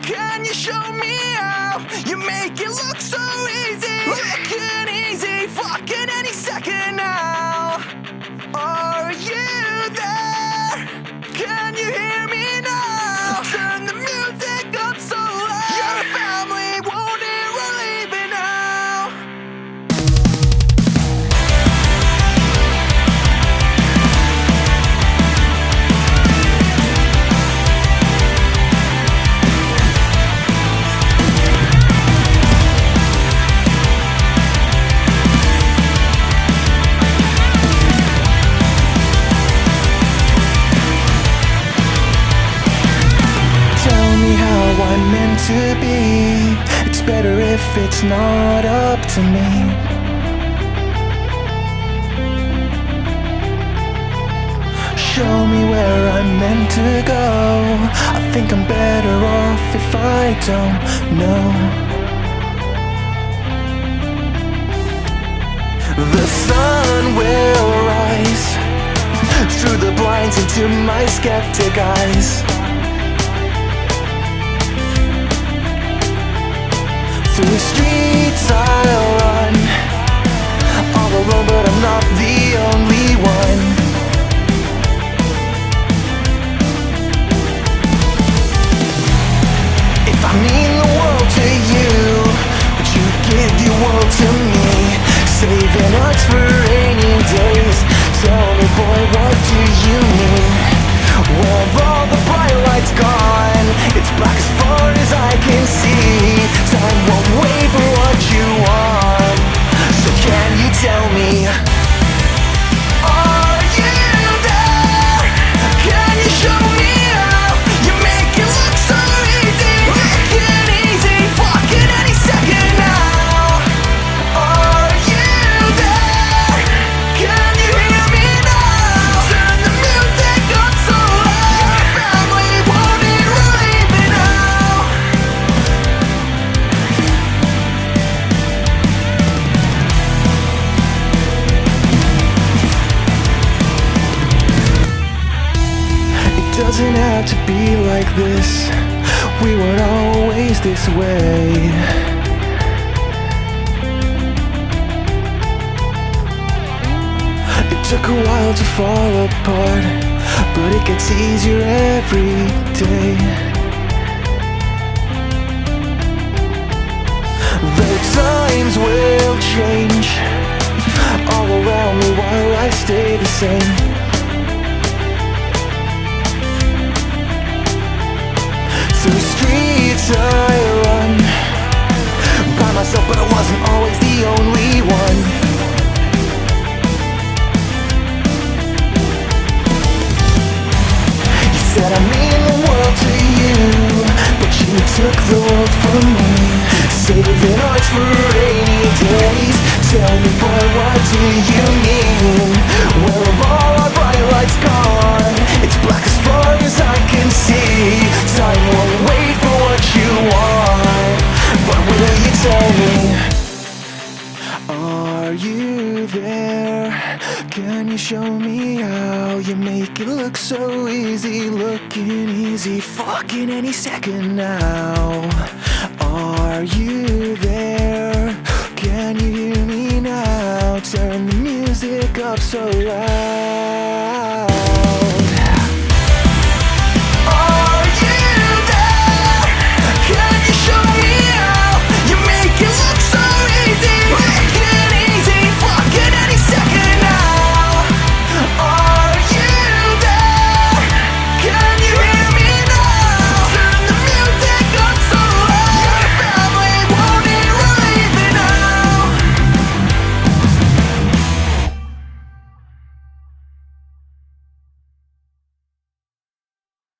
Can you show me how? You make it look so easy. Looking easy, fucking any second now. Are you there? Can you hear me now? Turn the music up so loud. You're a family, won't it? We're leaving now. I'm meant to be. It's better if it's not up to me. Show me where I'm meant to go. I think I'm better off if I don't know. The sun will rise through the blinds into my skeptic eyes. Through the streets I'll run, all alone, but I'm not the only one. If I mean the world to you, would you give your world to me? Saving hearts for rainy days. Tell me, boy, what do you mean? Where have all the bright lights gone? It's black as far as I can see. Time won't wait for what you want. So can you tell me, are you there? Can you show me how? You make it look so easy. Looking easy, fucking any second now. Are you there? Can you hear me now? Turn the music up so loud. Your family won't it? We're leaving now. It doesn't have to be like this. We weren't always this way. It took a while to fall apart, but it gets easier every day. The times will change all around me while I stay the same. Through the streets I run, by myself, but I wasn't always the only one. You said I mean the world to you, but you took the world from me. Saving hearts for rainy days. Tell me, boy, what do you mean? Where have all our bright lights gone? It's black as far as I can see. Time won't wait for what you want. But will you tell me, are you there? Can you show me how? You make it look so easy. Looking easy, fucking any second now. Are you there? Can you hear me now? Turn the music up so loud.